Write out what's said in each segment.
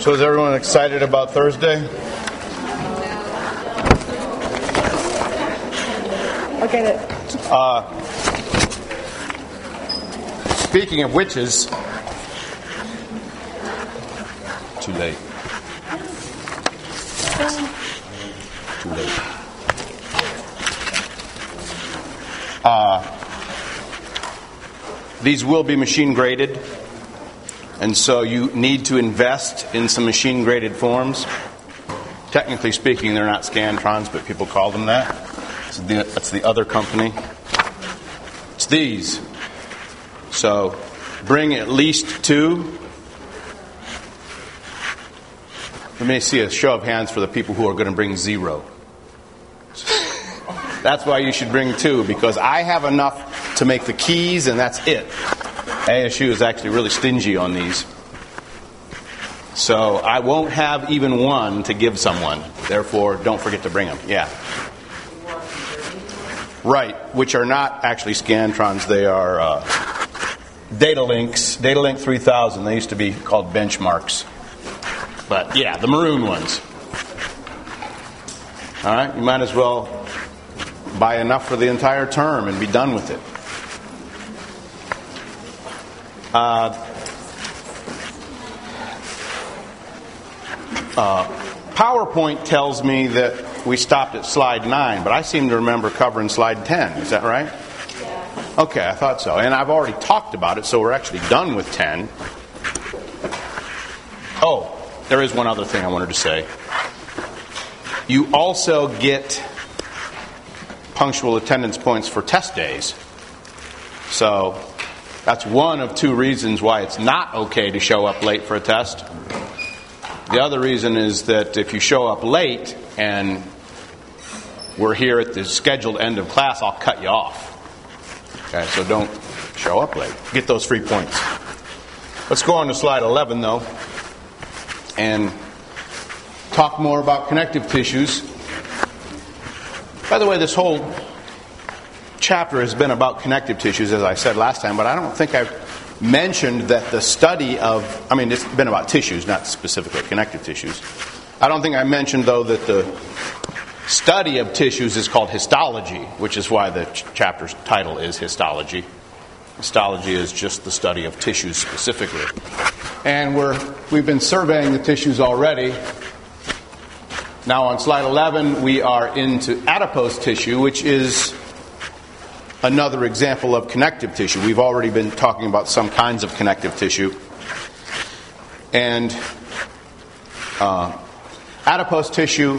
So is everyone excited about Thursday? I'll get it. Speaking of witches, too late. Too late. These will be machine graded, and so you need to invest in some machine graded forms. Technically speaking, they're not Scantrons, but people call them that. That's the other company. It's these. So bring at least 2. Let me see a show of hands for the people who are going to bring 0. That's why you should bring 2, because I have enough to make the keys, and that's it. ASU is actually really stingy on these. So I won't have even 1 to give someone. Therefore, don't forget to bring them. Yeah. Right, which are not actually Scantrons. They are Datalinks, Datalink 3000. They used to be called benchmarks. But yeah, the maroon ones. All right, you might as well buy enough for the entire term and be done with it. PowerPoint tells me that we stopped at slide 9, but I seem to remember covering slide 10. Is that right? Yeah. Okay, I thought so. And I've already talked about it, so we're actually done with 10. Oh, there is one other thing I wanted to say. You also get punctual attendance points for test days. So that's one of 2 reasons why it's not okay to show up late for a test. The other reason is that if you show up late and we're here at the scheduled end of class, I'll cut you off. Okay, so don't show up late. Get those free points. Let's go on to slide 11, though, and talk more about connective tissues. By the way, this whole chapter has been about connective tissues, as I said last time, but I don't think I've mentioned that the study of, it's been about tissues, not specifically connective tissues. I don't think I mentioned, though, that the study of tissues is called histology, which is why the chapter's title is histology. Histology is just the study of tissues specifically. And we've been surveying the tissues already. Now on slide 11, we are into adipose tissue, which is another example of connective tissue. We've already been talking about some kinds of connective tissue. And adipose tissue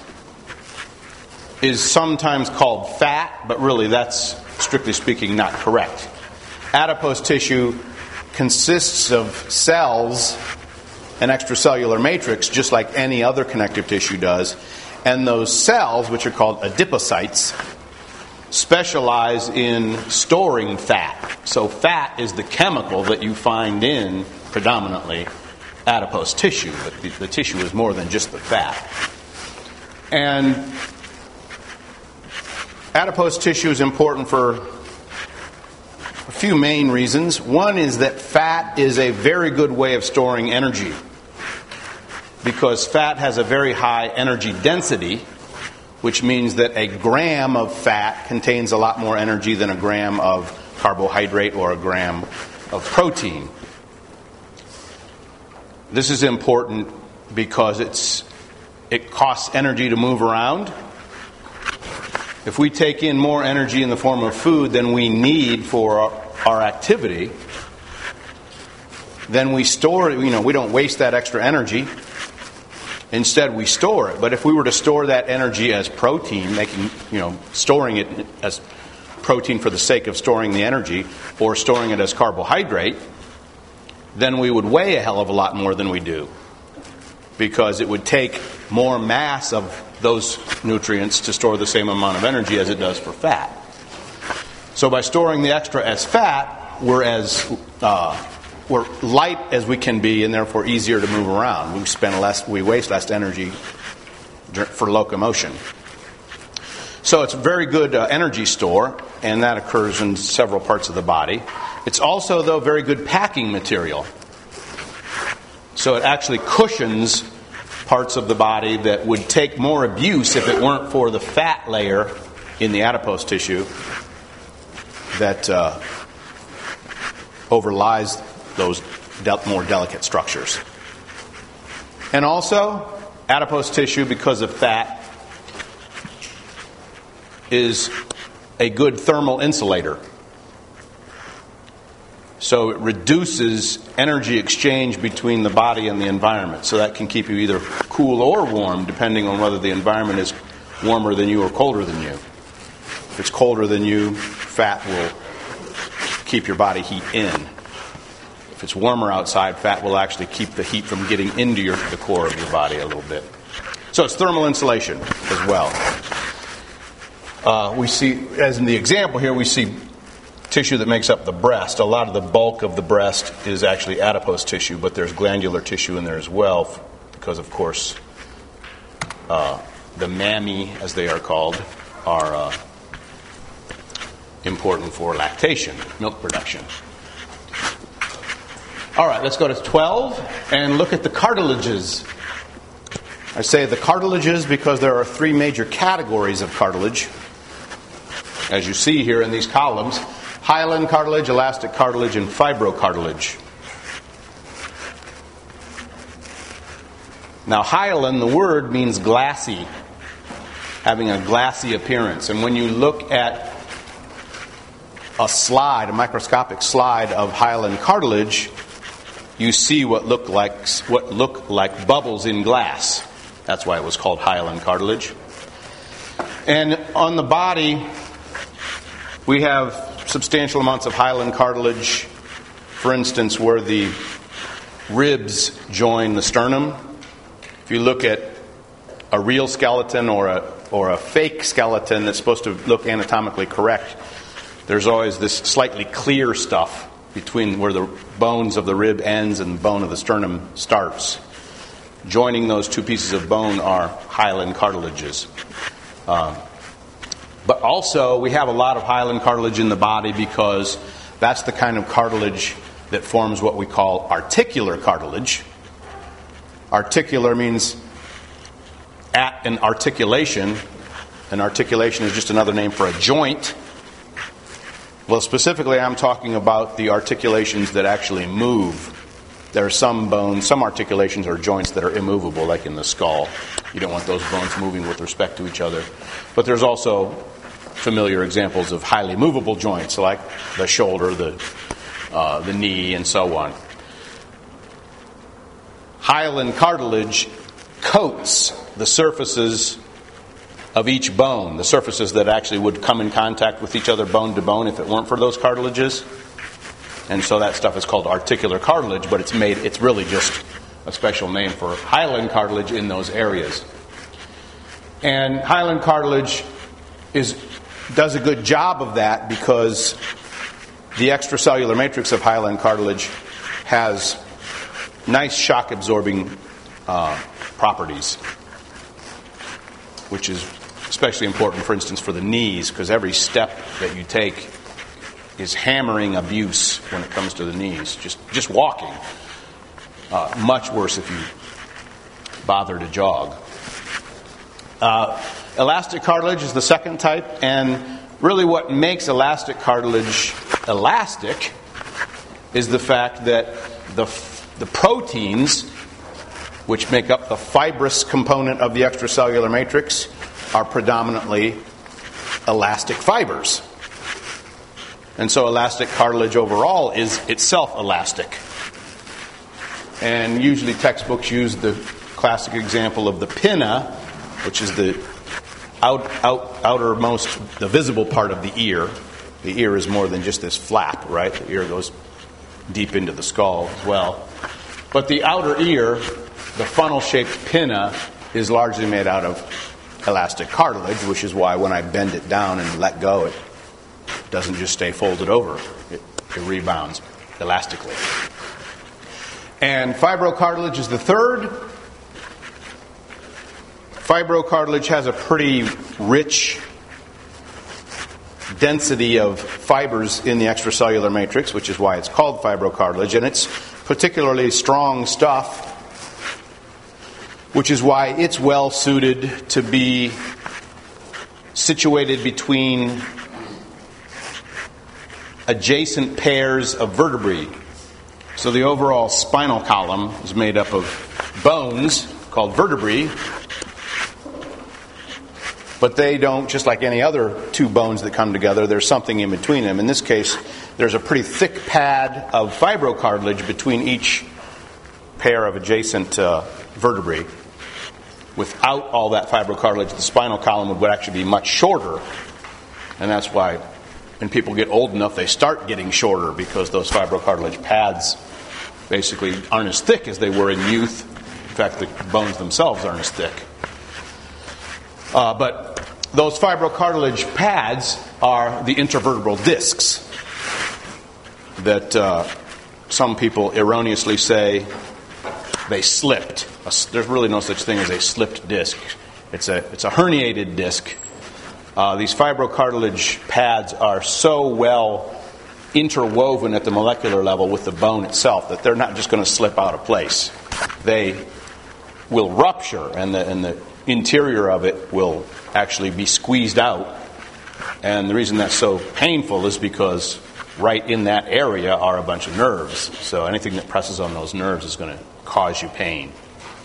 is sometimes called fat, but really that's, strictly speaking, not correct. Adipose tissue consists of cells and extracellular matrix, just like any other connective tissue does. And those cells, which are called adipocytes, specialize in storing fat. So fat is the chemical that you find in, predominantly, adipose tissue. But the tissue is more than just the fat. And adipose tissue is important for a few main reasons. One is that fat is a very good way of storing energy, because fat has a very high energy density, which means that a gram of fat contains a lot more energy than a gram of carbohydrate or a gram of protein. This is important because it costs energy to move around. If we take in more energy in the form of food than we need for our activity, then we store it. We don't waste that extra energy. Instead, we store it. But if we were to store that energy as protein, storing it as protein for the sake of storing the energy, or storing it as carbohydrate, then we would weigh a hell of a lot more than we do, because it would take more mass of those nutrients to store the same amount of energy as it does for fat. So by storing the extra as fat, we're light as we can be, and therefore easier to move around. We waste less energy for locomotion. So it's a very good energy store, and that occurs in several parts of the body. It's also, though, very good packing material. So it actually cushions parts of the body that would take more abuse if it weren't for the fat layer in the adipose tissue that overlies those more delicate structures. And also, adipose tissue, because of fat, is a good thermal insulator. So it reduces energy exchange between the body and the environment. So that can keep you either cool or warm, depending on whether the environment is warmer than you or colder than you. If it's colder than you, fat will keep your body heat in. If it's warmer outside, fat will actually keep the heat from getting into the core of your body a little bit. So it's thermal insulation as well. We see, as in the example here, we see tissue that makes up the breast. A lot of the bulk of the breast is actually adipose tissue, but there's glandular tissue in there as well, because, of course, the mammae, as they are called, are important for lactation, milk production. All right, let's go to 12 and look at the cartilages. I say the cartilages because there are three major categories of cartilage, as you see here in these columns: hyaline cartilage, elastic cartilage, and fibrocartilage. Now, hyaline, the word means glassy, having a glassy appearance. And when you look at a microscopic slide of hyaline cartilage, you see what look like bubbles in glass. That's why it was called hyaline cartilage. And on the body, we have substantial amounts of hyaline cartilage, for instance, where the ribs join the sternum. If you look at a real skeleton or a fake skeleton that's supposed to look anatomically correct, there's always this slightly clear stuff between where the bones of the rib ends and the bone of the sternum starts. Joining those two pieces of bone are hyaline cartilages. But also, we have a lot of hyaline cartilage in the body because that's the kind of cartilage that forms what we call articular cartilage. Articular means at an articulation. An articulation is just another name for a joint. Well, specifically, I'm talking about the articulations that actually move. There are some bones, some articulations or joints that are immovable, like in the skull. You don't want those bones moving with respect to each other. But there's also familiar examples of highly movable joints, like the shoulder, the knee, and so on. Hyaline cartilage coats the surfaces of each bone, the surfaces that actually would come in contact with each other bone to bone if it weren't for those cartilages. And so that stuff is called articular cartilage, but it's really just a special name for hyaline cartilage in those areas. And hyaline cartilage does a good job of that because the extracellular matrix of hyaline cartilage has nice shock-absorbing properties, which is especially important, for instance, for the knees, because every step that you take is hammering abuse when it comes to the knees. Just walking. Much worse if you bother to jog. Elastic cartilage is the second type, and really what makes elastic cartilage elastic is the fact that the proteins, which make up the fibrous component of the extracellular matrix, are predominantly elastic fibers. And so elastic cartilage overall is itself elastic. And usually textbooks use the classic example of the pinna, which is the outermost, the visible part of the ear. The ear is more than just this flap, right? The ear goes deep into the skull as well. But the outer ear, the funnel-shaped pinna, is largely made out of elastic cartilage, which is why when I bend it down and let go, it doesn't just stay folded over. It rebounds elastically. And fibrocartilage is the third. Fibrocartilage has a pretty rich density of fibers in the extracellular matrix, which is why it's called fibrocartilage, and it's particularly strong stuff which is why it's well suited to be situated between adjacent pairs of vertebrae. So the overall spinal column is made up of bones called vertebrae, but they don't, just like any other two bones that come together, there's something in between them. In this case, there's a pretty thick pad of fibrocartilage between each pair of adjacent vertebrae. Without all that fibrocartilage, the spinal column would actually be much shorter. And that's why when people get old enough, they start getting shorter, because those fibrocartilage pads basically aren't as thick as they were in youth. In fact, the bones themselves aren't as thick. But those fibrocartilage pads are the intervertebral discs that some people erroneously say they slipped. There's really no such thing as a slipped disc. It's a herniated disc. These fibrocartilage pads are so well interwoven at the molecular level with the bone itself that they're not just going to slip out of place. They will rupture, and the interior of it will actually be squeezed out. And the reason that's so painful is because right in that area are a bunch of nerves. So anything that presses on those nerves is going to cause you pain.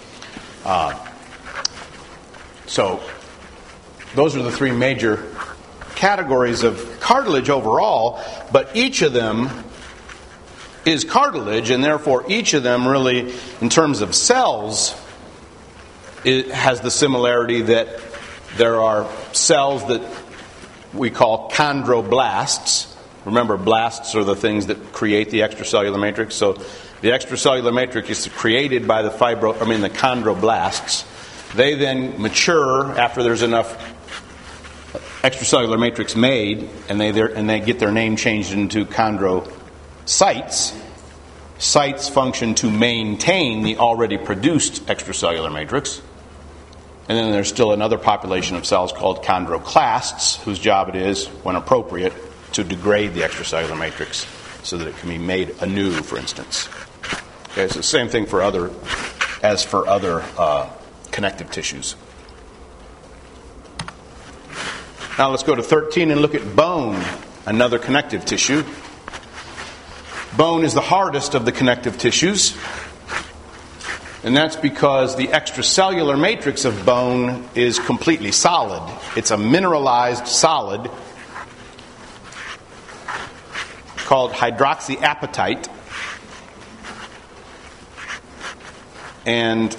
So those are the three major categories of cartilage overall, but each of them is cartilage, and therefore each of them really, in terms of cells, it has the similarity that there are cells that we call chondroblasts. Remember, blasts are the things that create the extracellular matrix. So the extracellular matrix is created by the chondroblasts. They then mature after there's enough extracellular matrix made, and they get their name changed into chondrocytes. Cytes function to maintain the already produced extracellular matrix. And then there's still another population of cells called chondroclasts, whose job it is, when appropriate, to degrade the extracellular matrix so that it can be made anew, for instance. Okay, it's the same thing for other connective tissues. Now let's go to 13 and look at bone, another connective tissue. Bone is the hardest of the connective tissues, and that's because the extracellular matrix of bone is completely solid. It's a mineralized solid called hydroxyapatite. And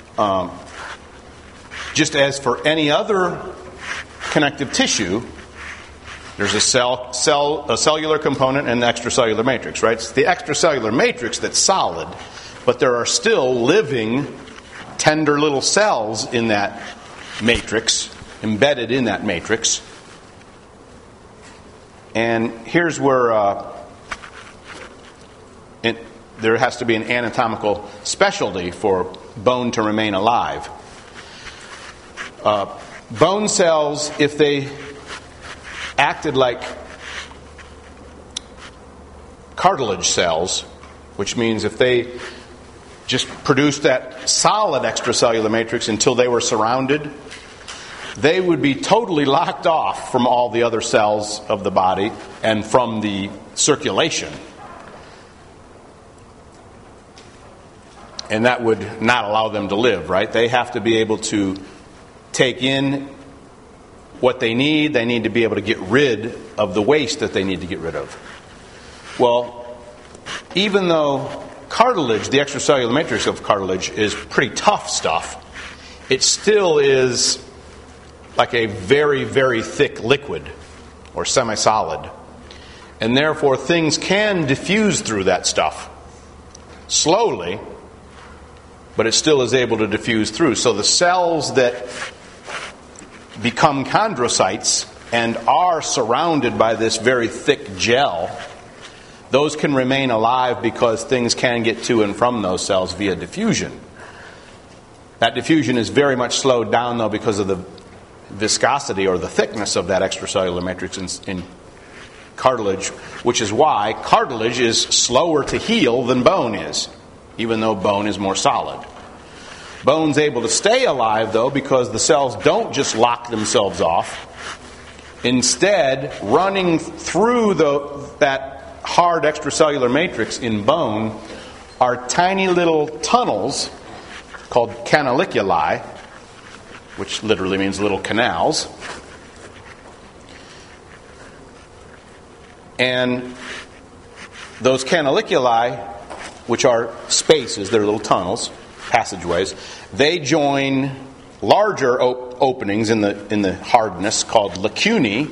just as for any other connective tissue, there's a cellular component and the extracellular matrix, right? It's the extracellular matrix that's solid, but there are still living, tender little cells in that matrix, embedded in that matrix. And here's where there has to be an anatomical specialty for bone to remain alive. Bone cells, if they acted like cartilage cells, which means if they just produced that solid extracellular matrix until they were surrounded, they would be totally locked off from all the other cells of the body and from the circulation. And that would not allow them to live, right? They have to be able to take in what they need. They need to be able to get rid of the waste that they need to get rid of. Well, even though cartilage, the extracellular matrix of cartilage, is pretty tough stuff, it still is like a very, very thick liquid or semi-solid. And therefore things can diffuse through that stuff slowly, but it still is able to diffuse through. So the cells that become chondrocytes and are surrounded by this very thick gel, those can remain alive because things can get to and from those cells via diffusion. That diffusion is very much slowed down, though, because of the viscosity or the thickness of that extracellular matrix in cartilage, which is why cartilage is slower to heal than bone is, even though bone is more solid. Bone's able to stay alive, though, because the cells don't just lock themselves off. Instead, running through that hard extracellular matrix in bone are tiny little tunnels called canaliculi, which literally means little canals. And those canaliculi, which are spaces, they're little tunnels, passageways, they join larger openings in the hardness called lacunae,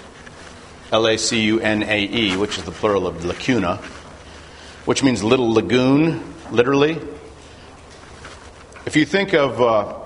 Lacunae, which is the plural of lacuna, which means little lagoon, literally. If you think of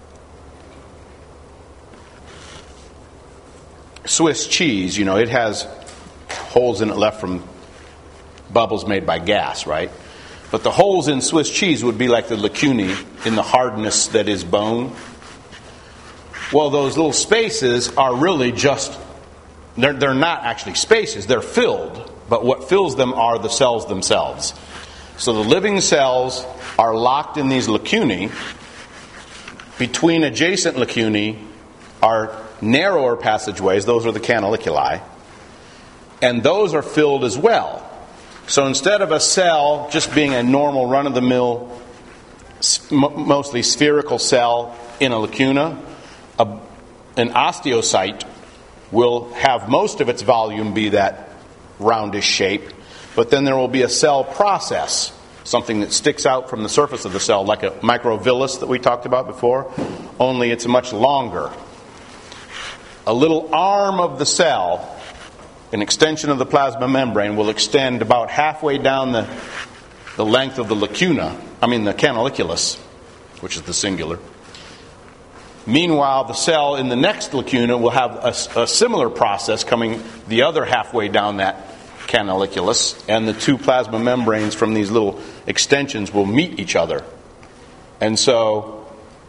Swiss cheese, it has holes in it left from bubbles made by gas, right? But the holes in Swiss cheese would be like the lacunae in the hardness that is bone. Well, those little spaces are really just, they're not actually spaces, they're filled. But what fills them are the cells themselves. So the living cells are locked in these lacunae. Between adjacent lacunae are narrower passageways, those are the canaliculi. And those are filled as well. So instead of a cell just being a normal run-of-the-mill, mostly spherical cell in a lacuna, an osteocyte will have most of its volume be that roundish shape, but then there will be a cell process, something that sticks out from the surface of the cell, like a microvillus that we talked about before, only it's much longer. A little arm of the cell, an extension of the plasma membrane, will extend about halfway down the length of the the canaliculus, which is the singular. Meanwhile, the cell in the next lacuna will have a similar process coming the other halfway down that canaliculus, and the two plasma membranes from these little extensions will meet each other. And so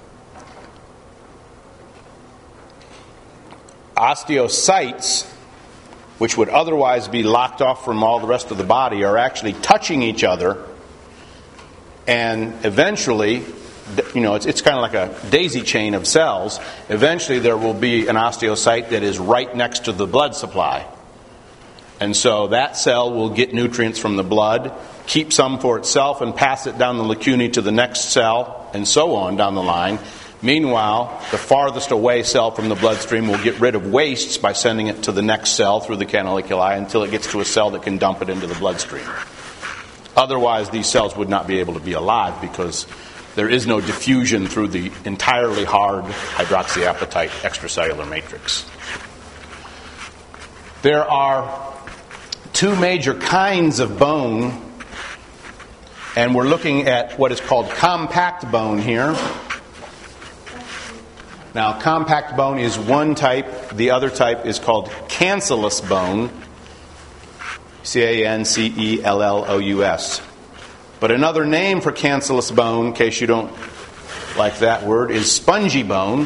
osteocytes, which would otherwise be locked off from all the rest of the body, are actually touching each other, and eventually, it's kind of like a daisy chain of cells. Eventually there will be an osteocyte that is right next to the blood supply. And so that cell will get nutrients from the blood, keep some for itself, and pass it down the lacunae to the next cell, and so on down the line. Meanwhile, the farthest away cell from the bloodstream will get rid of wastes by sending it to the next cell through the canaliculi until it gets to a cell that can dump it into the bloodstream. Otherwise, these cells would not be able to be alive because there is no diffusion through the entirely hard hydroxyapatite extracellular matrix. There are two major kinds of bone, and we're looking at what is called compact bone here. Now, compact bone is one type. The other type is called cancellous bone, Cancellous. But another name for cancellous bone, in case you don't like that word, is spongy bone.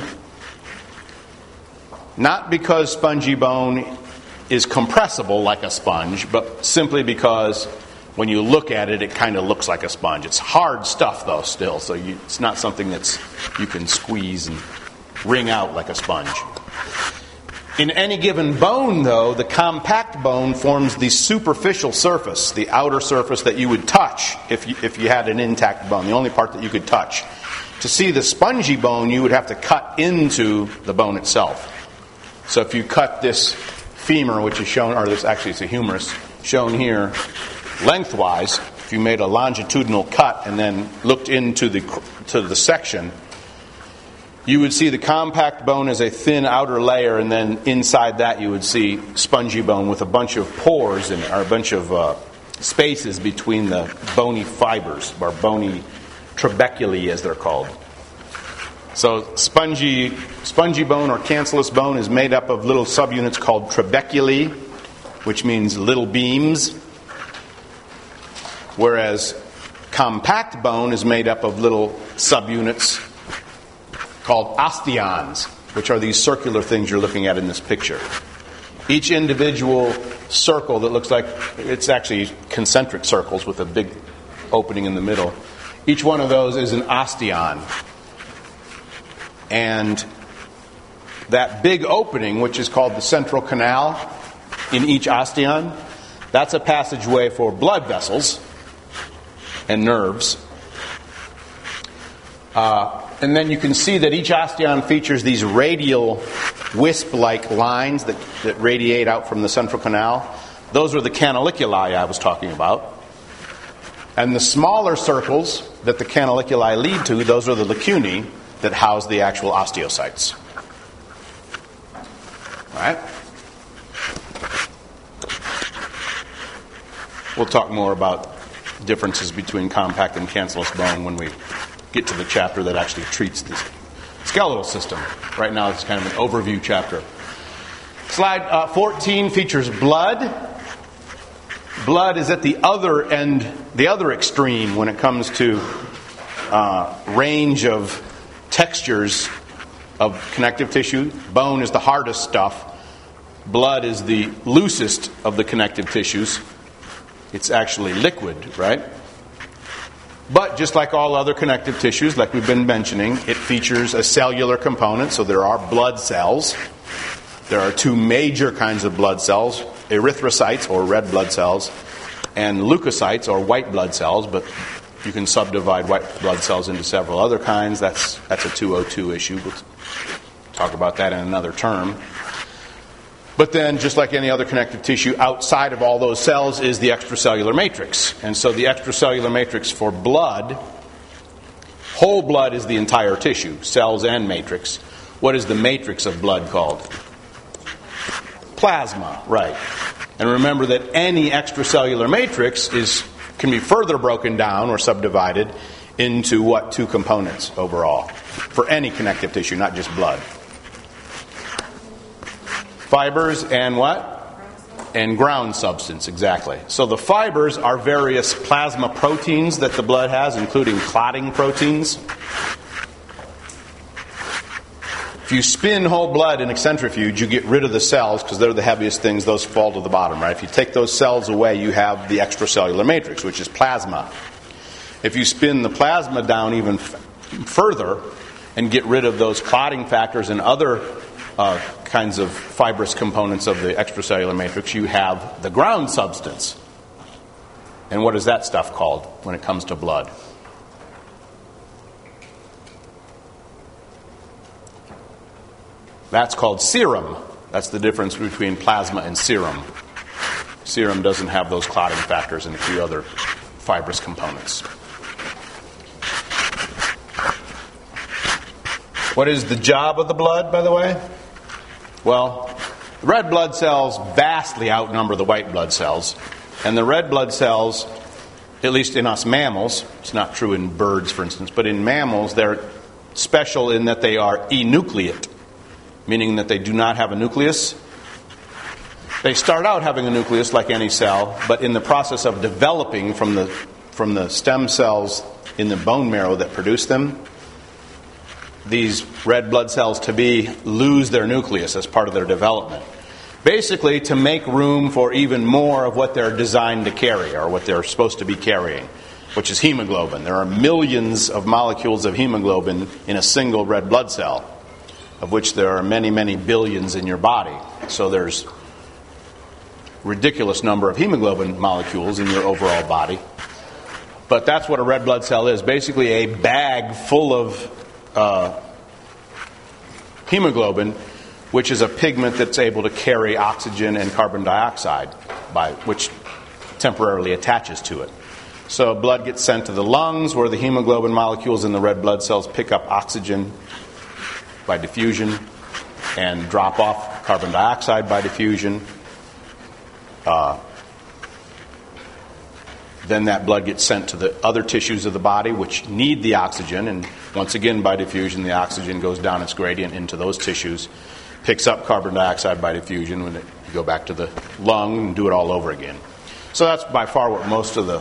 Not because spongy bone is compressible like a sponge, but simply because when you look at it, it kind of looks like a sponge. It's hard stuff, though, still, so it's not something that's you can squeeze and wring out like a sponge. In any given bone, though, the compact bone forms the superficial surface, the outer surface that you would touch if you had an intact bone, the only part that you could touch. To see the spongy bone, you would have to cut into the bone itself. So if you cut this femur, which is shown, or this actually it's a humerus, shown here lengthwise, if you made a longitudinal cut and then looked into the section, you would see the compact bone as a thin outer layer, and then inside that you would see spongy bone with a bunch of pores in it, or a bunch of spaces between the bony fibers, or bony trabeculae as they're called. So spongy bone or cancellous bone is made up of little subunits called trabeculae, which means little beams, whereas compact bone is made up of little subunits called osteons, which are these circular things you're looking at in this picture. Each individual circle that looks like, it's actually concentric circles with a big opening in the middle. Each one of those is an osteon. And that big opening, which is called the central canal in each osteon, that's a passageway for blood vessels and nerves. And then you can see that each osteon features these radial wisp-like lines that radiate out from the central canal. Those are the canaliculi I was talking about. And the smaller circles that the canaliculi lead to, those are the lacunae that house the actual osteocytes. All right? We'll talk more about differences between compact and cancellous bone when we get to the chapter that actually treats the skeletal system. Right now it's kind of an overview chapter. Slide 14 features blood. Blood is at the other end, the other extreme when it comes to range of textures of connective tissue. Bone is the hardest stuff. Blood is the loosest of the connective tissues. It's actually liquid, right? But just like all other connective tissues, like we've been mentioning, it features a cellular component, so there are blood cells. There are two major kinds of blood cells, erythrocytes, or red blood cells, and leukocytes, or white blood cells, but you can subdivide white blood cells into several other kinds. That's a 202 issue. We'll talk about that in another term. But then, just like any other connective tissue, outside of all those cells is the extracellular matrix. And so the extracellular matrix for blood, whole blood is the entire tissue, cells and matrix. What is the matrix of blood called? Plasma, right. And remember that any extracellular matrix can be further broken down or subdivided into what? Two components overall. For any connective tissue, not just blood. Fibers and what? And ground substance, exactly. So the fibers are various plasma proteins that the blood has, including clotting proteins. If you spin whole blood in a centrifuge, you get rid of the cells because they're the heaviest things. Those fall to the bottom, right? If you take those cells away, you have the extracellular matrix, which is plasma. If you spin the plasma down even further and get rid of those clotting factors and other kinds of fibrous components of the extracellular matrix, you have the ground substance. And what is that stuff called when it comes to blood? That's called serum. That's the difference between plasma and serum. Serum doesn't have those clotting factors and a few other fibrous components. What is the job of the blood, by the way? Well, the red blood cells vastly outnumber the white blood cells. And the red blood cells, at least in us mammals, it's not true in birds, for instance, but in mammals, they're special in that they are enucleate, meaning that they do not have a nucleus. They start out having a nucleus like any cell, but in the process of developing from the stem cells in the bone marrow that produce them, these red blood cells lose their nucleus as part of their development. Basically, to make room for even more of what they're designed to carry, or what they're supposed to be carrying, which is hemoglobin. There are millions of molecules of hemoglobin in a single red blood cell, of which there are many, many billions in your body. So there's ridiculous number of hemoglobin molecules in your overall body. But that's what a red blood cell is. Basically a bag full of hemoglobin, which is a pigment that's able to carry oxygen and carbon dioxide, which temporarily attaches to it. So blood gets sent to the lungs, where the hemoglobin molecules in the red blood cells pick up oxygen by diffusion and drop off carbon dioxide by diffusion. Then that blood gets sent to the other tissues of the body, which need the oxygen, and once again by diffusion the oxygen goes down its gradient into those tissues, picks up carbon dioxide by diffusion when you go back to the lung and do it all over again. So that's by far what most of the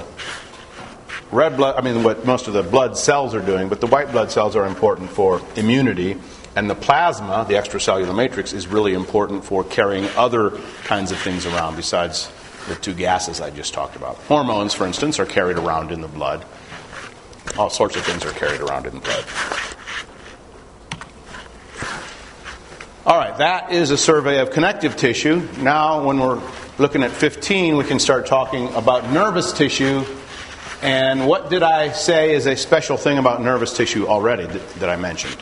what most of the blood cells are doing, but the white blood cells are important for immunity, and the plasma, the extracellular matrix, is really important for carrying other kinds of things around besides the two gases I just talked about. Hormones, for instance, are carried around in the blood. All sorts of things are carried around in the blood. All right, that is a survey of connective tissue. Now, when we're looking at 15, we can start talking about nervous tissue. And what did I say is a special thing about nervous tissue already that I mentioned?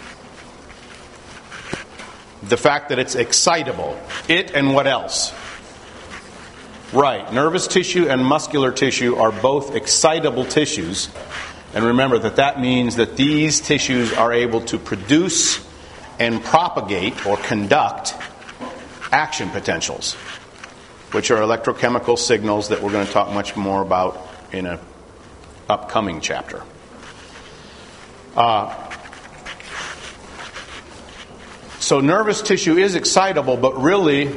The fact that it's excitable. It and what else? Right, nervous tissue and muscular tissue are both excitable tissues. And remember that means that these tissues are able to produce and propagate or conduct action potentials, which are electrochemical signals that we're going to talk much more about in an upcoming chapter. So nervous tissue is excitable, but really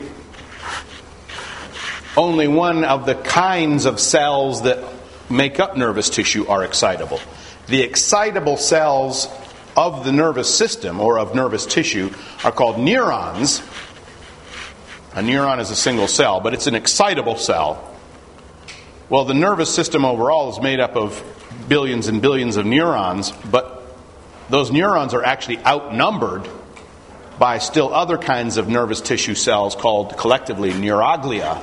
only one of the kinds of cells that make up nervous tissue are excitable. The excitable cells of the nervous system or of nervous tissue are called neurons. A neuron is a single cell, but it's an excitable cell. Well, the nervous system overall is made up of billions and billions of neurons, but those neurons are actually outnumbered by still other kinds of nervous tissue cells called collectively neuroglia,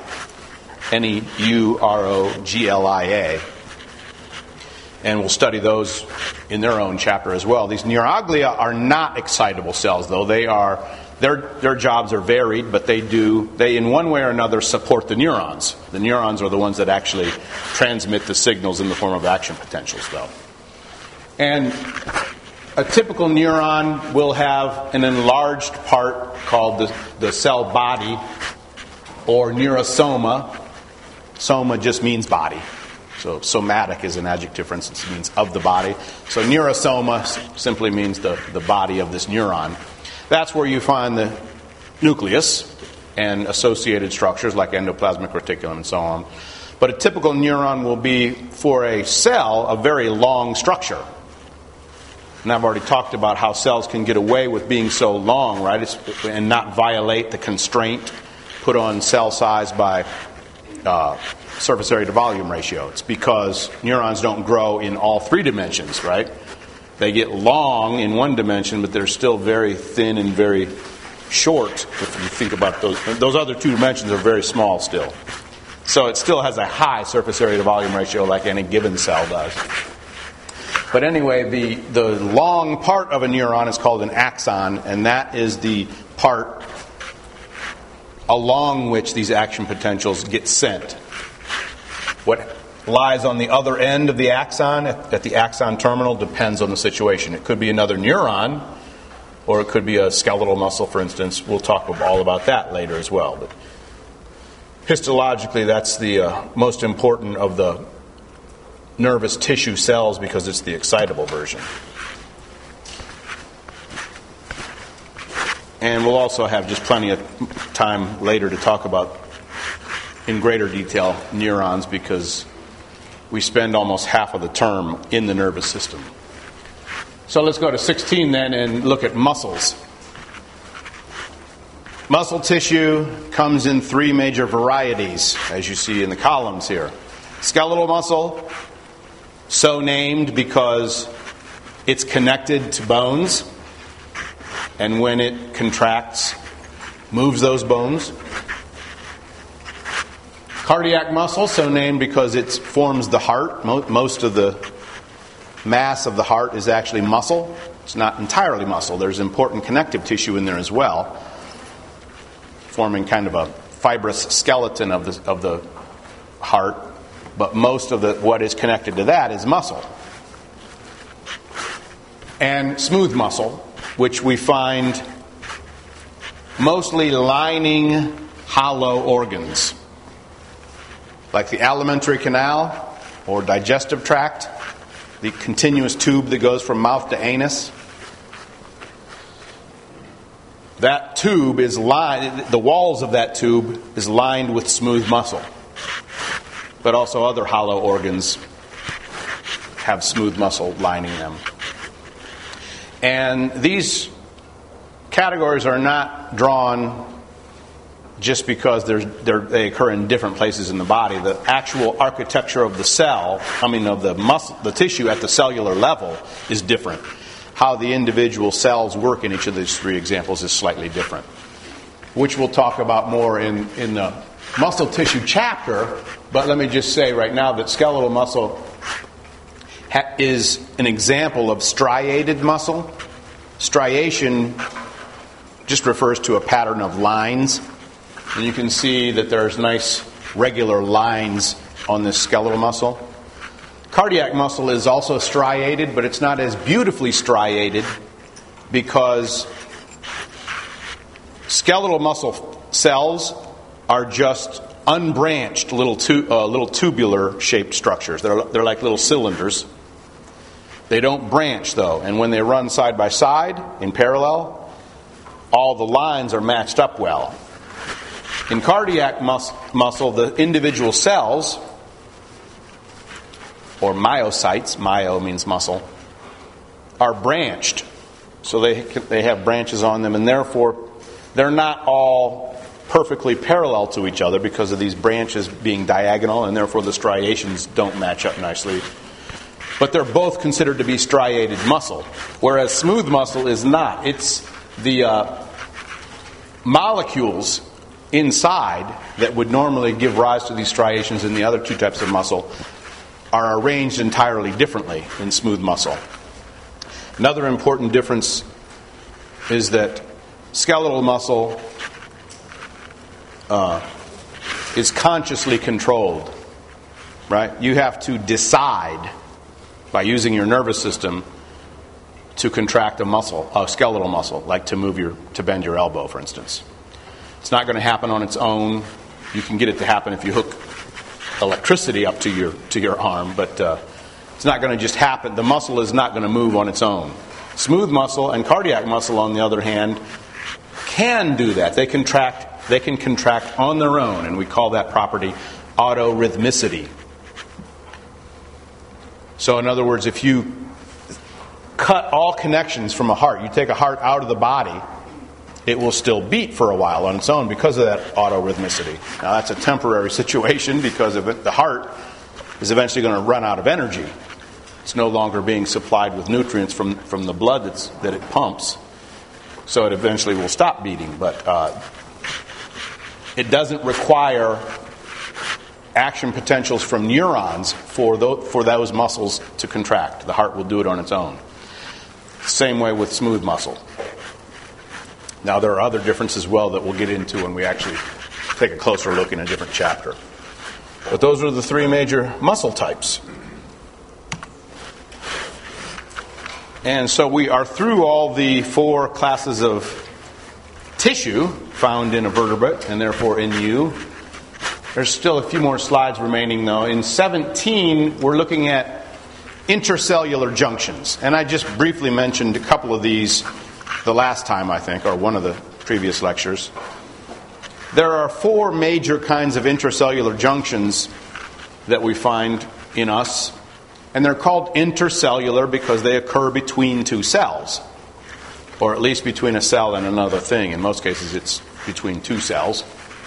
Neuroglia. And we'll study those in their own chapter as well. These neuroglia are not excitable cells, though. Their jobs are varied, but they in one way or another support the neurons. The neurons are the ones that actually transmit the signals in the form of action potentials, though. And a typical neuron will have an enlarged part called the cell body, or neurosoma. Soma just means body. So somatic is an adjective, for instance, it means of the body. So neurosoma simply means the body of this neuron. That's where you find the nucleus and associated structures like endoplasmic reticulum and so on. But a typical neuron will be, for a cell, a very long structure. And I've already talked about how cells can get away with being so long, right? And not violate the constraint put on cell size by surface area to volume ratio. It's because neurons don't grow in all three dimensions, right? They get long in one dimension, but they're still very thin and very short. If you think about those other two dimensions are very small still. So it still has a high surface area to volume ratio like any given cell does. But anyway, the long part of a neuron is called an axon, and that is the part along which these action potentials get sent. What lies on the other end of the axon, at the axon terminal, depends on the situation. It could be another neuron, or it could be a skeletal muscle, for instance. We'll talk all about that later as well. But histologically, that's the most important of the nervous tissue cells because it's the excitable version. And we'll also have just plenty of time later to talk about, in greater detail, neurons, because we spend almost half of the term in the nervous system. So let's go to 16 then and look at muscles. Muscle tissue comes in three major varieties, as you see in the columns here. Skeletal muscle, so named because it's connected to bones, and when it contracts, moves those bones. Cardiac muscle, so named because it forms the heart. Most of the mass of the heart is actually muscle. It's not entirely muscle. There's important connective tissue in there as well, forming kind of a fibrous skeleton of the heart. But most of what is connected to that is muscle. And smooth muscle, which we find mostly lining hollow organs, like the alimentary canal or digestive tract, the continuous tube that goes from mouth to anus. That tube is lined, the walls of that tube is lined with smooth muscle. But also other hollow organs have smooth muscle lining them. And these categories are not drawn just because they occur in different places in the body. The actual architecture of the cell, of the tissue at the cellular level is different. How the individual cells work in each of these three examples is slightly different. which we'll talk about more in the muscle tissue chapter. But let me just say right now that skeletal muscle is an example of striated muscle. Striation just refers to a pattern of lines. And you can see that there's nice regular lines on this skeletal muscle. Cardiac muscle is also striated, but it's not as beautifully striated because skeletal muscle cells are just unbranched little tubular shaped structures. They're like little cylinders. They don't branch though, and when they run side by side in parallel, all the lines are matched up well. In cardiac muscle, the individual cells, or myocytes, myo means muscle, are branched. So they have branches on them, and therefore they're not all perfectly parallel to each other because of these branches being diagonal, and therefore the striations don't match up nicely. But they're both considered to be striated muscle, whereas smooth muscle is not. It's the molecules inside that would normally give rise to these striations in the other two types of muscle are arranged entirely differently in smooth muscle. Another important difference is that skeletal muscle is consciously controlled, right? You have to decide by using your nervous system to contract a skeletal muscle, like to bend your elbow, for instance. It's not going to happen on its own. You can get it to happen if you hook electricity up to your arm, but it's not going to just happen. The muscle is not going to move on its own. Smooth muscle and cardiac muscle, on the other hand, can do that. They can contract on their own, and we call that property autorhythmicity. So in other words, if you cut all connections from a heart, you take a heart out of the body, it will still beat for a while on its own because of that autorhythmicity. Now that's a temporary situation because the heart is eventually going to run out of energy. It's no longer being supplied with nutrients from the blood that it pumps, so it eventually will stop beating. But it doesn't require action potentials from neurons for those muscles to contract. The heart will do it on its own. Same way with smooth muscle. Now there are other differences as well that we'll get into when we actually take a closer look in a different chapter. But those are the three major muscle types. And so we are through all the four classes of tissue found in a vertebrate and therefore in you. There's still a few more slides remaining though. In 17, we're looking at intercellular junctions. And I just briefly mentioned a couple of these the last time, I think, or one of the previous lectures. There are four major kinds of intracellular junctions that we find in us. And they're called intercellular because they occur between two cells. Or at least between a cell and another thing. In most cases, it's between two cells.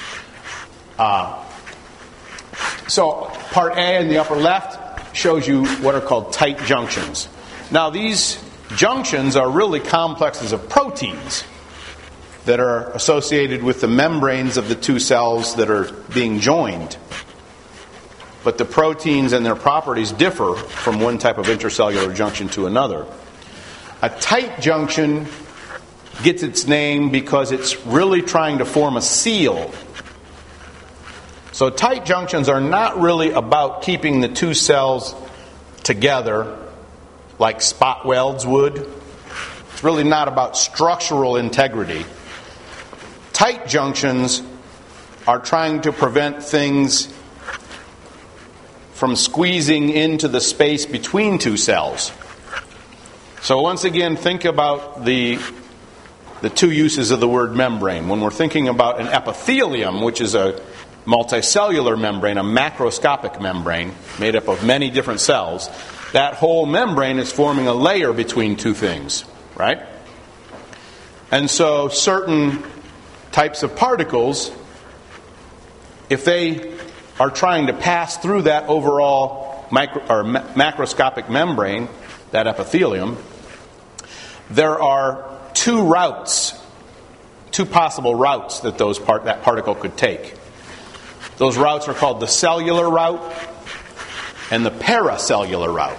So part A in the upper left shows you what are called tight junctions. Now these junctions are really complexes of proteins that are associated with the membranes of the two cells that are being joined. But the proteins and their properties differ from one type of intracellular junction to another. A tight junction gets its name because it's really trying to form a seal. So tight junctions are not really about keeping the two cells together like spot welds would. It's really not about structural integrity. Tight junctions are trying to prevent things from squeezing into the space between two cells. So once again, think about the two uses of the word membrane. When we're thinking about an epithelium, which is a multicellular membrane, a macroscopic membrane made up of many different cells, that whole membrane is forming a layer between two things, right? And so certain types of particles, if they are trying to pass through that overall macroscopic membrane, that epithelium, there are two two possible routes that that particle could take. Those routes are called the cellular route and the paracellular route.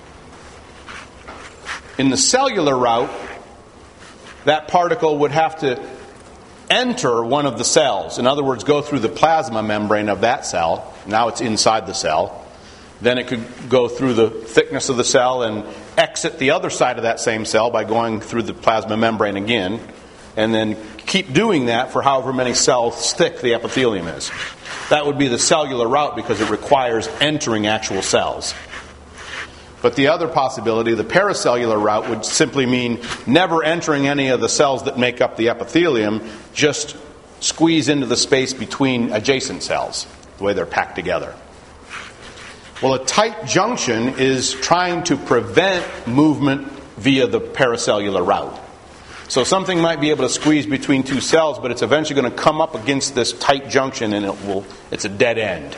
In the cellular route, that particle would have to enter one of the cells. In other words, go through the plasma membrane of that cell. Now it's inside the cell. Then it could go through the thickness of the cell and exit the other side of that same cell by going through the plasma membrane again, and then keep doing that for however many cells thick the epithelium is. That would be the cellular route because it requires entering actual cells. But the other possibility, the paracellular route, would simply mean never entering any of the cells that make up the epithelium, just squeeze into the space between adjacent cells, the way they're packed together. Well, a tight junction is trying to prevent movement via the paracellular route. So something might be able to squeeze between two cells, but it's eventually going to come up against this tight junction and it's a dead end.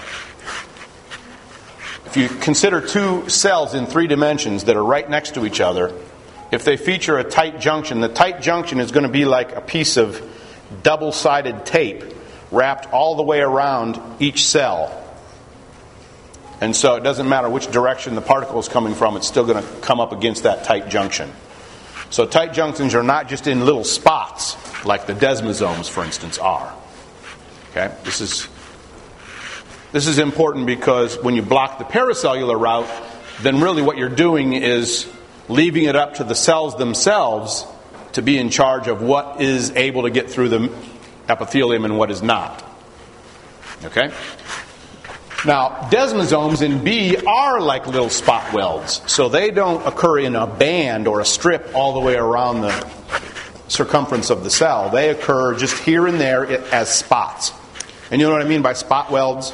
If you consider two cells in 3 dimensions that are right next to each other, if they feature a tight junction, the tight junction is going to be like a piece of double-sided tape wrapped all the way around each cell. And so it doesn't matter which direction the particle is coming from, it's still going to come up against that tight junction. So tight junctions are not just in little spots, like the desmosomes, for instance, are. Okay? This is important because when you block the paracellular route, then really what you're doing is leaving it up to the cells themselves to be in charge of what is able to get through the epithelium and what is not. Okay? Now, desmosomes in B are like little spot welds, so they don't occur in a band or a strip all the way around the circumference of the cell. They occur just here and there as spots. And you know what I mean by spot welds?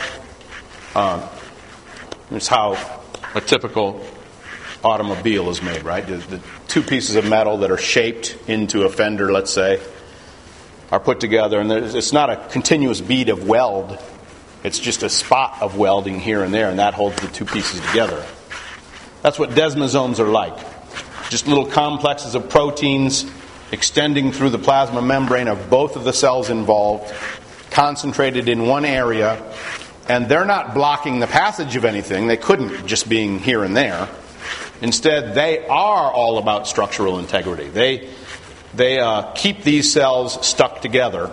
It's how a typical automobile is made, right? The two pieces of metal that are shaped into a fender, let's say, are put together, and it's not a continuous bead of weld. It's just a spot of welding here and there, and that holds the two pieces together. That's what desmosomes are like. Just little complexes of proteins extending through the plasma membrane of both of the cells involved, concentrated in one area, and they're not blocking the passage of anything. They couldn't, just being here and there. Instead, they are all about structural integrity. They keep these cells stuck together,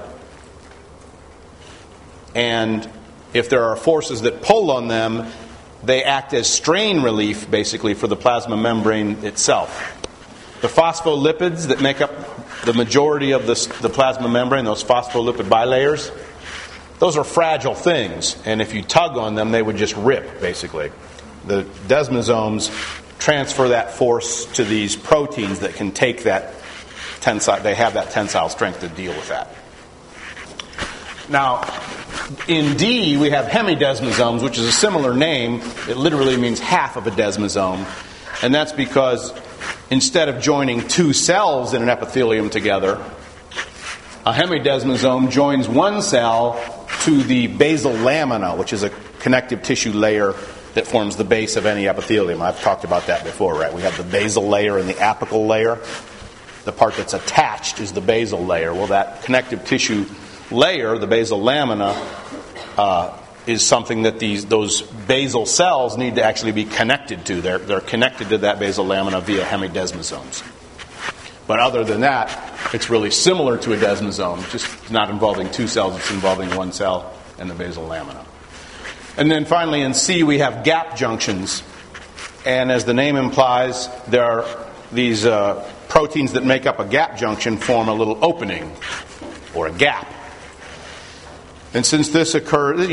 and if there are forces that pull on them, they act as strain relief, basically, for the plasma membrane itself. The phospholipids that make up the majority of the plasma membrane, those phospholipid bilayers, those are fragile things, and if you tug on them, they would just rip, basically. The desmosomes transfer that force to these proteins that can take that tensile, they have that tensile strength to deal with that. Now, in D, we have hemidesmosomes, which is a similar name. It literally means half of a desmosome. And that's because instead of joining two cells in an epithelium together, a hemidesmosome joins one cell to the basal lamina, which is a connective tissue layer that forms the base of any epithelium. I've talked about that before, right? We have the basal layer and the apical layer. The part that's attached is the basal layer. Well, that connective tissue layer, the basal lamina, is something that those basal cells need to actually be connected to. They're connected to that basal lamina via hemidesmosomes. But other than that, it's really similar to a desmosome, just not involving two cells, it's involving one cell and the basal lamina. And then finally in C we have gap junctions. And as the name implies, there are these proteins that make up a gap junction form a little opening or a gap. And since this occurs,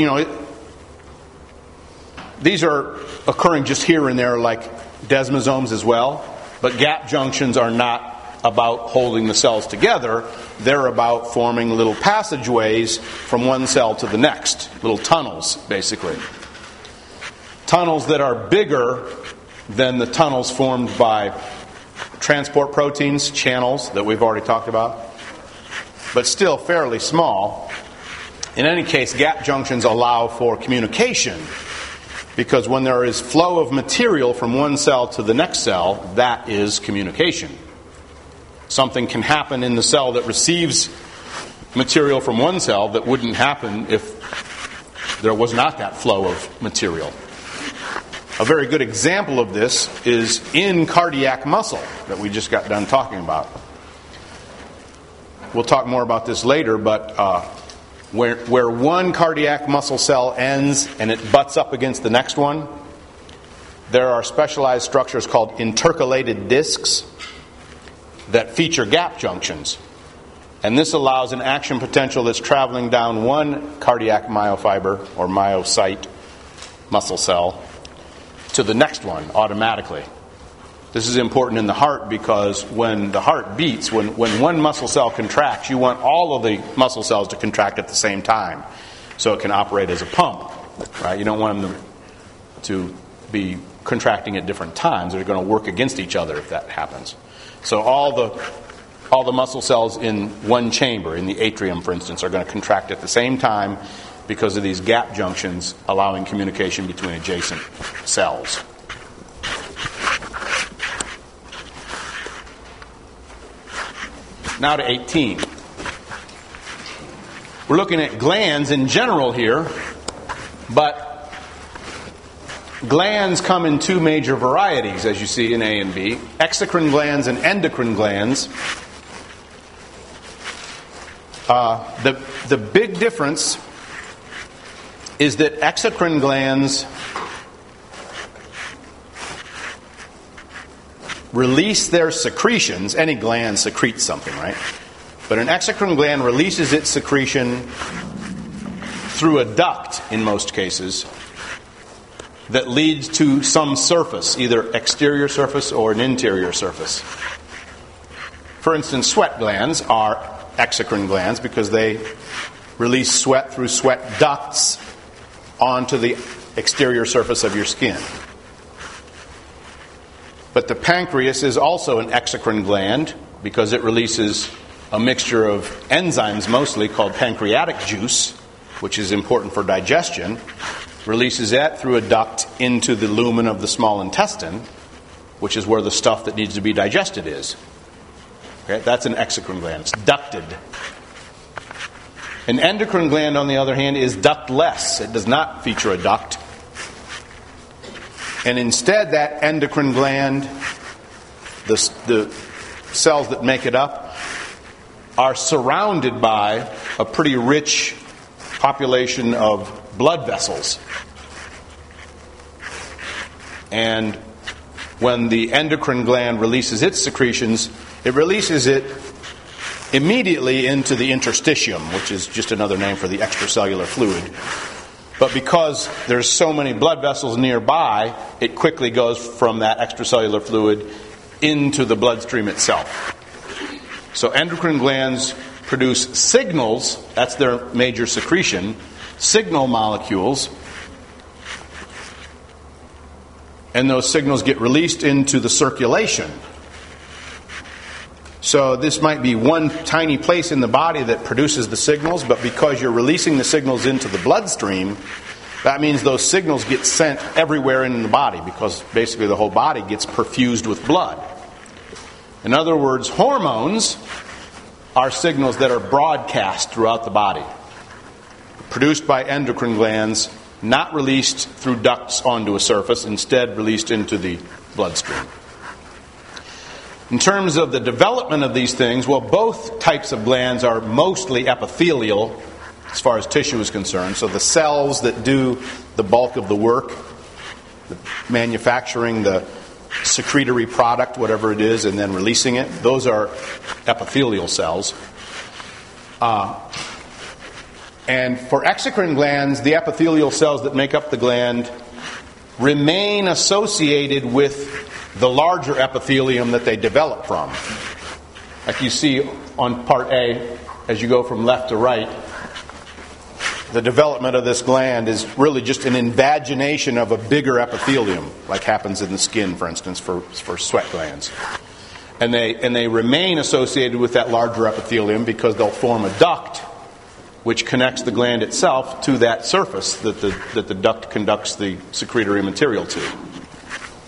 these are occurring just here and there like desmosomes as well, but gap junctions are not about holding the cells together. They're about forming little passageways from one cell to the next, little tunnels, basically. Tunnels that are bigger than the tunnels formed by transport proteins, channels that we've already talked about, but still fairly small. In any case, gap junctions allow for communication, because when there is flow of material from one cell to the next cell, that is communication. Something can happen in the cell that receives material from one cell that wouldn't happen if there was not that flow of material. A very good example of this is in cardiac muscle that we just got done talking about. We'll talk more about this later, but where one cardiac muscle cell ends and it butts up against the next one, there are specialized structures called intercalated discs that feature gap junctions. And this allows an action potential that's traveling down one cardiac myofiber or myocyte muscle cell to the next one automatically. This is important in the heart because when the heart beats, when one muscle cell contracts, you want all of the muscle cells to contract at the same time so it can operate as a pump. Right? You don't want them to be contracting at different times. They're going to work against each other if that happens. So all the muscle cells in one chamber, in the atrium for instance, are going to contract at the same time because of these gap junctions allowing communication between adjacent cells. Now to 18. We're looking at glands in general here, but glands come in two major varieties, as you see in A and B. Exocrine glands and endocrine glands. The big difference is that exocrine glands release their secretions. Any gland secretes something, right? But an exocrine gland releases its secretion through a duct, in most cases, that leads to some surface, either exterior surface or an interior surface. For instance, sweat glands are exocrine glands because they release sweat through sweat ducts onto the exterior surface of your skin. But the pancreas is also an exocrine gland because it releases a mixture of enzymes mostly called pancreatic juice, which is important for digestion, releases that through a duct into the lumen of the small intestine, which is where the stuff that needs to be digested is. Okay, that's an exocrine gland. It's ducted. An endocrine gland, on the other hand, is ductless. It does not feature a duct. And instead, that endocrine gland, the cells that make it up, are surrounded by a pretty rich population of blood vessels. And when the endocrine gland releases its secretions, it releases it immediately into the interstitium, which is just another name for the extracellular fluid. But because there's so many blood vessels nearby, it quickly goes from that extracellular fluid into the bloodstream itself. So endocrine glands produce signals, that's their major secretion, signal molecules, and those signals get released into the circulation. So this might be one tiny place in the body that produces the signals, but because you're releasing the signals into the bloodstream, that means those signals get sent everywhere in the body because basically the whole body gets perfused with blood. In other words, hormones are signals that are broadcast throughout the body, produced by endocrine glands, not released through ducts onto a surface, instead released into the bloodstream. In terms of the development of these things, well, both types of glands are mostly epithelial as far as tissue is concerned. So the cells that do the bulk of the work, the manufacturing the secretory product, whatever it is, and then releasing it, those are epithelial cells. And for exocrine glands, the epithelial cells that make up the gland remain associated with the larger epithelium that they develop from. Like you see on part A, as you go from left to right, the development of this gland is really just an invagination of a bigger epithelium, like happens in the skin, for instance, for sweat glands. And they remain associated with that larger epithelium because they'll form a duct which connects the gland itself to that surface that the duct conducts the secretory material to.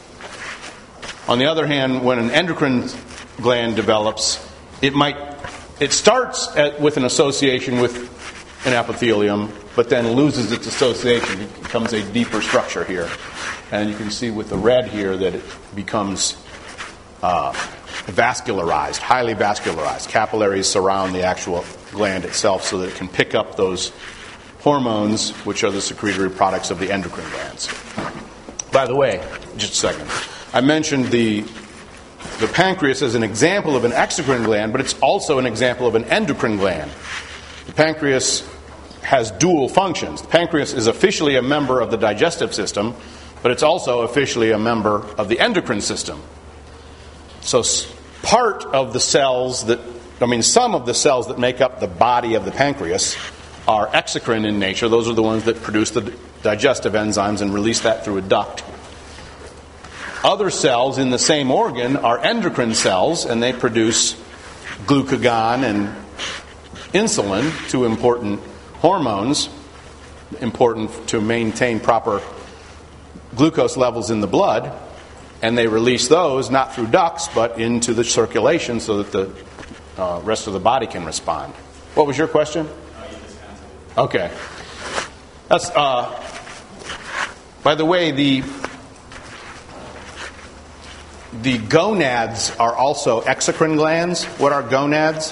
On the other hand, when an endocrine gland develops, it might it starts with an association with an epithelium, but then loses its association. It becomes a deeper structure here. And you can see with the red here that it becomes vascularized, highly vascularized. Capillaries surround the actual gland itself so that it can pick up those hormones, which are the secretory products of the endocrine glands. By the way, just a second, I mentioned the pancreas as an example of an exocrine gland, but it's also an example of an endocrine gland. The pancreas has dual functions. The pancreas is officially a member of the digestive system, but it's also officially a member of the endocrine system. So part of the cells some of the cells that make up the body of the pancreas are exocrine in nature. Those are the ones that produce the digestive enzymes and release that through a duct. Other cells in the same organ are endocrine cells, and they produce glucagon and insulin, two important hormones, important to maintain proper glucose levels in the blood, and they release those not through ducts but into the circulation so that the rest of the body can respond. What was your question? Okay. That's by the way, the gonads are also exocrine glands. What are gonads?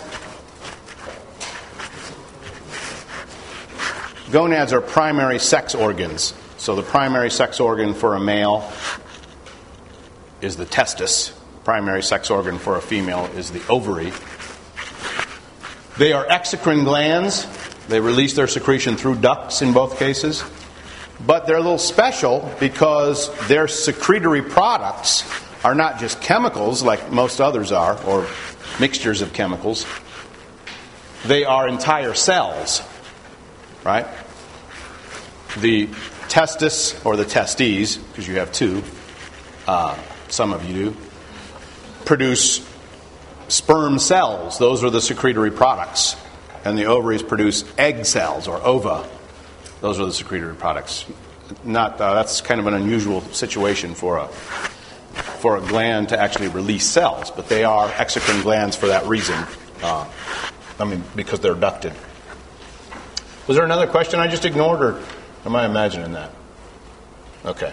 Gonads are primary sex organs. So the primary sex organ for a male is the testis. Primary sex organ for a female is the ovary. They are exocrine glands. They release their secretion through ducts in both cases. But they're a little special because their secretory products are not just chemicals like most others are, or mixtures of chemicals. They are entire cells, right? The testis, or the testes, because you have two, some of you do, produce sperm cells. Those are the secretory products. And the ovaries produce egg cells, or ova. Those are the secretory products. That's kind of an unusual situation for a gland to actually release cells, but they are exocrine glands for that reason. Because they're ducted. Was there another question I just ignored, or am I imagining that? Okay.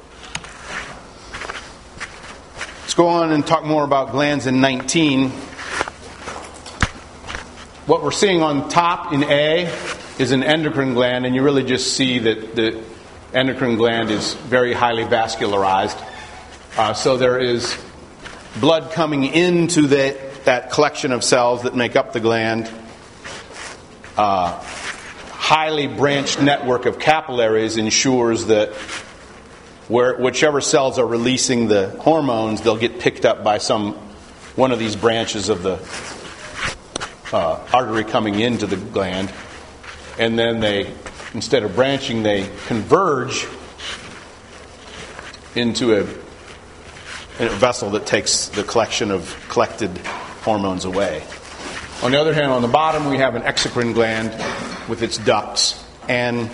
Let's go on and talk more about glands in 19. What we're seeing on top in A is an endocrine gland, and you really just see that the endocrine gland is very highly vascularized. So there is blood coming into that collection of cells that make up the gland. Highly branched network of capillaries ensures that whichever cells are releasing the hormones, they'll get picked up by one of these branches of the artery coming into the gland. And then instead of branching, they converge into a vessel that takes the collection of collected hormones away. On the other hand, on the bottom, we have an exocrine gland with its ducts. And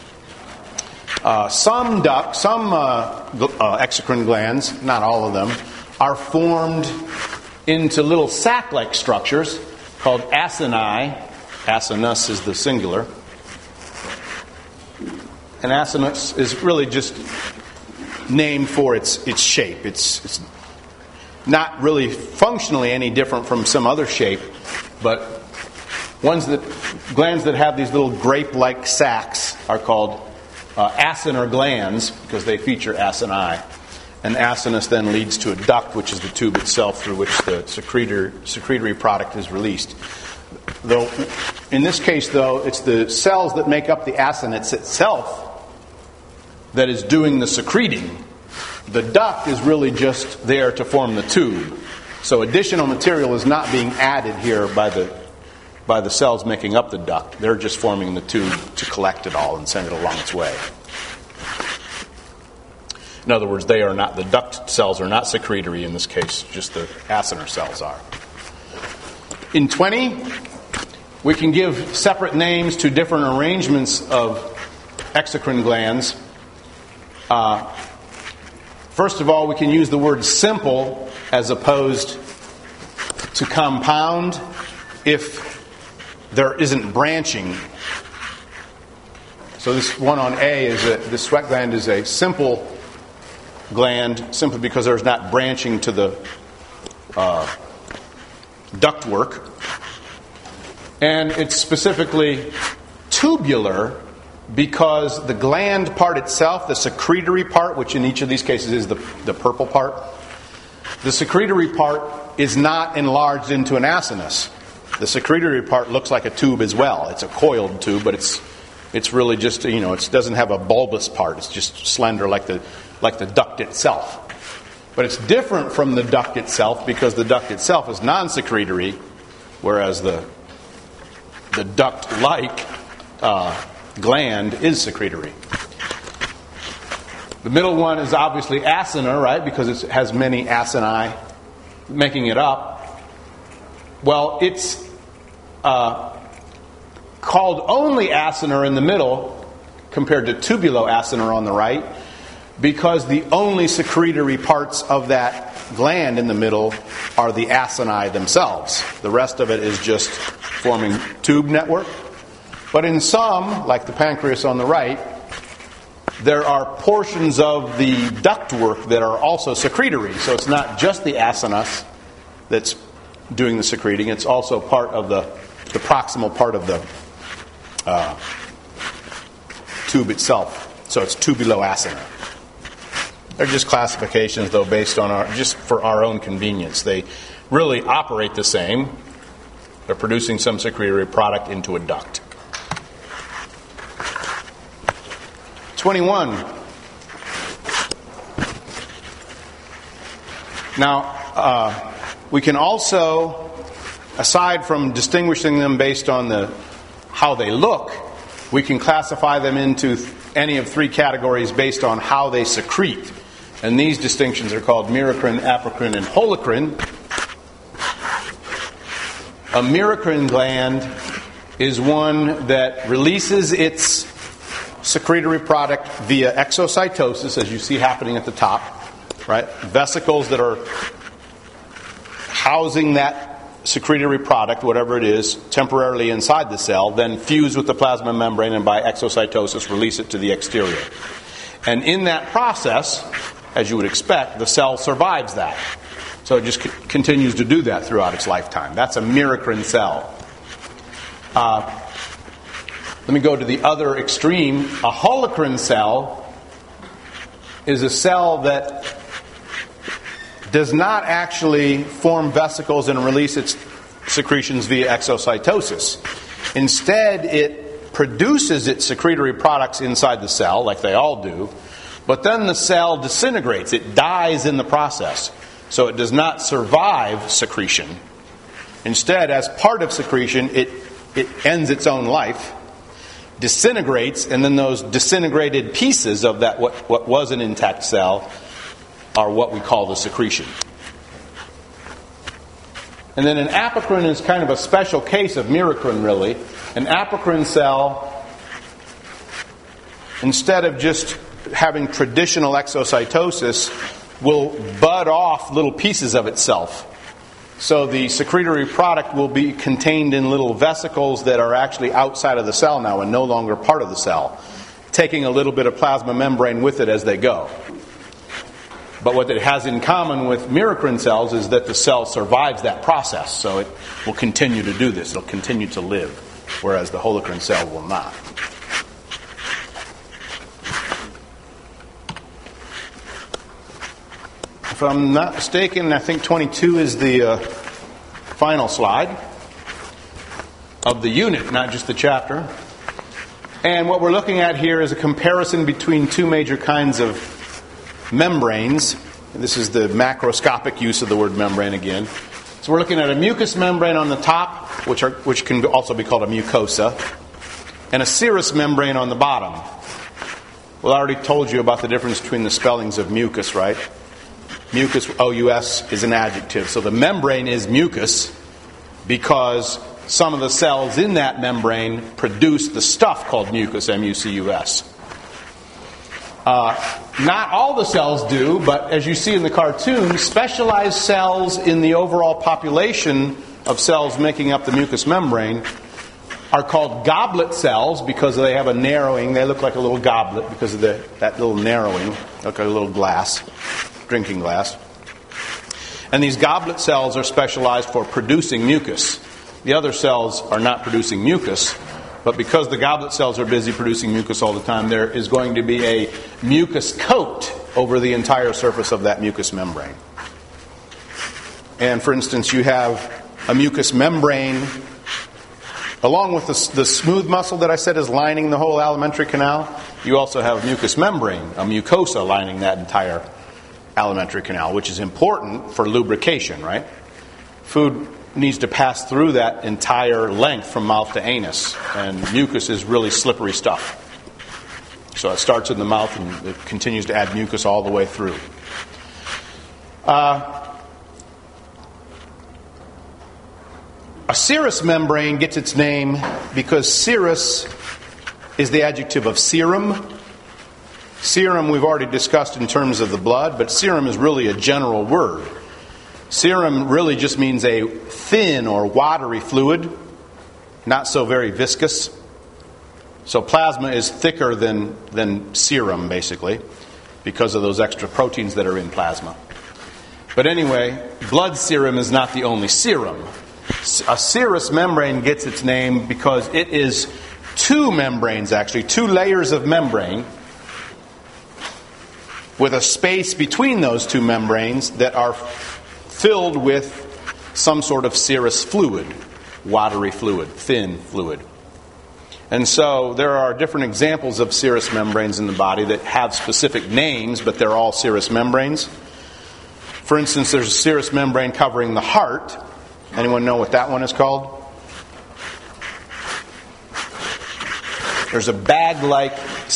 some exocrine glands, not all of them, are formed into little sac-like structures called acini. Acinus is the singular. And acinus is really just named for its shape. It's not really functionally any different from some other shape, but glands that have these little grape-like sacs are called acinar glands because they feature acini. And acinus then leads to a duct, which is the tube itself through which the secretory product is released. Though, in this case, though, it's the cells that make up the acinus itself that is doing the secreting. The duct is really just there to form the tube. So additional material is not being added here by the cells making up the duct. They're just forming the tube to collect it all and send it along its way. In other words, the duct cells are not secretory in this case, just the acinar cells are. In 20, we can give separate names to different arrangements of exocrine glands. First of all, we can use the word simple as opposed to compound if there isn't branching. So this one on A is the sweat gland is a simple gland simply because there's not branching to the ductwork. And it's specifically tubular because the gland part itself, the secretory part, which in each of these cases is the purple part, the secretory part is not enlarged into an acinus. The secretory part looks like a tube as well. It's a coiled tube, but it's really just, it doesn't have a bulbous part. It's just slender like the duct itself. But it's different from the duct itself because the duct itself is non-secretory, whereas the duct-like gland is secretory. The middle one is obviously acinar, right? Because it has many acini making it up. Well, it's called only acinar in the middle compared to tubuloacinar on the right because the only secretory parts of that gland in the middle are the acini themselves. The rest of it is just forming tube network. But in some, like the pancreas on the right, there are portions of the ductwork that are also secretory. So it's not just the acinus that's doing the secreting. It's also part of the proximal part of the tube itself. So it's tubuloacinar. They're just classifications, though, based on just for our own convenience. They really operate the same. They're producing some secretory product into a duct. 21. Now, we can also, aside from distinguishing them based on how they look, we can classify them into any of three categories based on how they secrete. And these distinctions are called merocrine, apocrine, and holocrine. A merocrine gland is one that releases its secretory product via exocytosis, as you see happening at the top, right? Vesicles that are housing that secretory product, whatever it is, temporarily inside the cell, then fuse with the plasma membrane and by exocytosis release it to the exterior. And in that process, as you would expect, the cell survives that. So it just continues to do that throughout its lifetime. That's a merocrine cell. Let me go to the other extreme. A holocrine cell is a cell that does not actually form vesicles and release its secretions via exocytosis. Instead, it produces its secretory products inside the cell, like they all do, but then the cell disintegrates. It dies in the process. So it does not survive secretion. Instead, as part of secretion, it ends its own life, disintegrates, and then those disintegrated pieces of that what was an intact cell are what we call the secretion. And then an apocrine is kind of a special case of merocrine, really. An apocrine cell, instead of just having traditional exocytosis, will bud off little pieces of itself. So the secretory product will be contained in little vesicles that are actually outside of the cell now and no longer part of the cell, taking a little bit of plasma membrane with it as they go. But what it has in common with merocrine cells is that the cell survives that process, so it will continue to do this. It'll continue to live, whereas the holocrine cell will not. If I'm not mistaken, I think 22 is the final slide of the unit, not just the chapter. And what we're looking at here is a comparison between two major kinds of membranes. This is the macroscopic use of the word membrane again. So we're looking at a mucous membrane on the top, which can also be called a mucosa, and a serous membrane on the bottom. Well, I already told you about the difference between the spellings of mucus, right? Mucus, O-U-S, is an adjective. So the membrane is mucus because some of the cells in that membrane produce the stuff called mucus, M-U-C-U-S. Not all the cells do, but as you see in the cartoon, specialized cells in the overall population of cells making up the mucous membrane are called goblet cells because they have a narrowing. They look like a little goblet because of that little narrowing, like a little glass, drinking glass. And these goblet cells are specialized for producing mucus. The other cells are not producing mucus, but because the goblet cells are busy producing mucus all the time, there is going to be a mucus coat over the entire surface of that mucous membrane. And for instance, you have a mucous membrane along with the smooth muscle that I said is lining the whole alimentary canal. You also have mucous membrane, a mucosa lining that entire alimentary canal, which is important for lubrication, right? Food needs to pass through that entire length from mouth to anus, and mucus is really slippery stuff. So it starts in the mouth and it continues to add mucus all the way through. A serous membrane gets its name because serous is the adjective of serum. Serum we've already discussed in terms of the blood, but serum is really a general word. Serum really just means a thin or watery fluid, not so very viscous. So plasma is thicker than serum, basically, because of those extra proteins that are in plasma. But anyway, blood serum is not the only serum. A serous membrane gets its name because it is two membranes, actually, two layers of membrane with a space between those two membranes that are filled with some sort of serous fluid, watery fluid, thin fluid. And so there are different examples of serous membranes in the body that have specific names, but they're all serous membranes. For instance, there's a serous membrane covering the heart. Anyone know what that one is called? There's a bag-like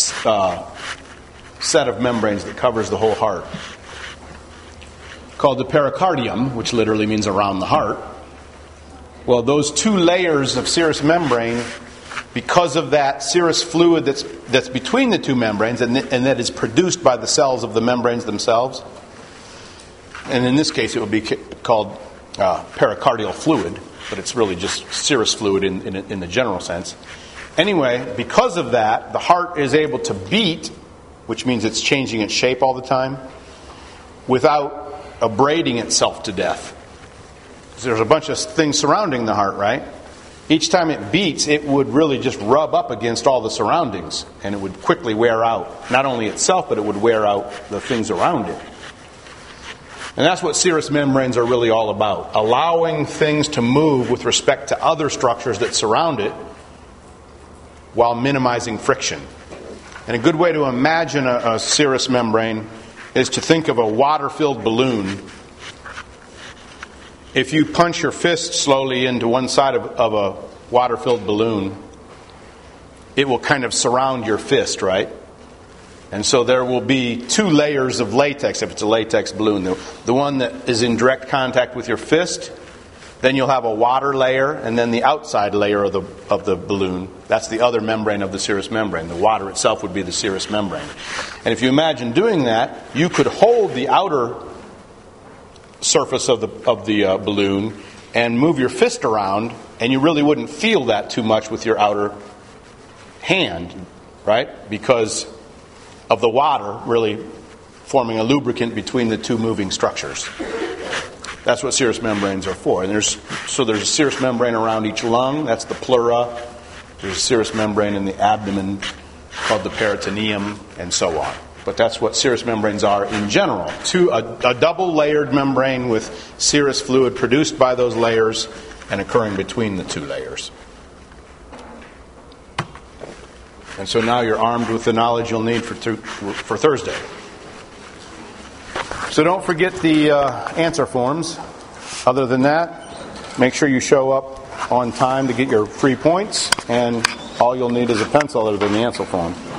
set of membranes that covers the whole heart, called the pericardium, which literally means around the heart. Well, those two layers of serous membrane, because of that serous fluid that's between the two membranes and that is produced by the cells of the membranes themselves, and in this case it would be called pericardial fluid, but it's really just serous fluid in the general sense. Anyway, because of that, the heart is able to beat, which means it's changing its shape all the time, without abrading itself to death. There's a bunch of things surrounding the heart, right? Each time it beats, it would really just rub up against all the surroundings, and it would quickly wear out. Not only itself, but it would wear out the things around it. And that's what serous membranes are really all about. Allowing things to move with respect to other structures that surround it while minimizing friction. And a good way to imagine a serous membrane is to think of a water-filled balloon. If you punch your fist slowly into one side of a water-filled balloon, it will kind of surround your fist, right? And so there will be two layers of latex if it's a latex balloon. The one that is in direct contact with your fist, then you'll have a water layer, and then the outside layer of the balloon. That's the other membrane of the serous membrane. The water itself would be the serous membrane. And if you imagine doing that, you could hold the outer surface of the balloon and move your fist around, and you really wouldn't feel that too much with your outer hand, right? Because of the water really forming a lubricant between the two moving structures. That's what serous membranes are for. And there's a serous membrane around each lung. That's the pleura. There's a serous membrane in the abdomen called the peritoneum, and so on. But that's what serous membranes are in general. A double-layered membrane with serous fluid produced by those layers and occurring between the two layers. And so now you're armed with the knowledge you'll need for Thursday. So don't forget the answer forms. Other than that, make sure you show up on time to get your free points, and all you'll need is a pencil other than the answer form.